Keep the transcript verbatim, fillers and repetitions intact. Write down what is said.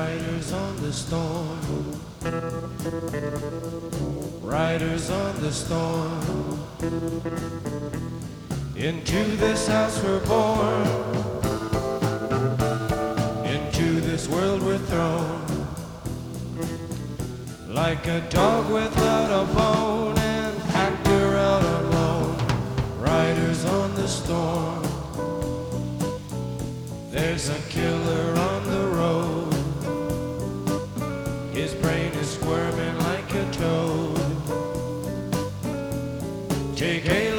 Riders on the storm, riders on the storm. Into this house we're born, into this world we're thrown. Like a dog without a bone, an actor out alone. Riders on the storm. There's a killer on the road. His brain is squirming like a toad. Take a